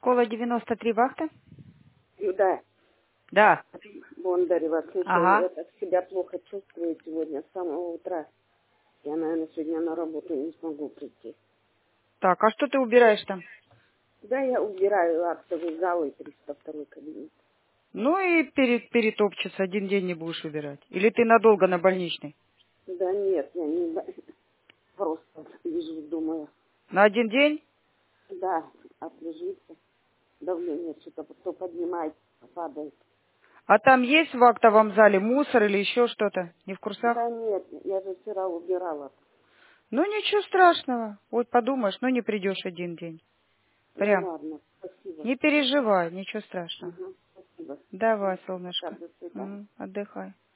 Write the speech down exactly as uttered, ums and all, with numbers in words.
Школа девяносто три вахта? Да, Да. Бондарева, слушай, Ага. я так себя плохо чувствую сегодня с самого утра. Я, наверное, сегодня на работу не смогу прийти. Так, а что ты убираешь там? Да, я убираю актовый зал и триста второй кабинет. Ну и пере- перетопчется, один день не будешь убирать. Или ты надолго на больничной? Да нет, я не бо- просто лежу, думаю. На один день? Да, отлежится. Давление что-то то поднимает, падает. А там есть в актовом зале мусор или еще что-то? Не в курсах? Да нет, я же вчера убирала. Ну ничего страшного. Вот подумаешь, ну не придешь один день. Ну Прям. ладно, спасибо. Не переживай, ничего страшного. Угу, спасибо. Давай, Пока, солнышко. до свидания. М, Отдыхай.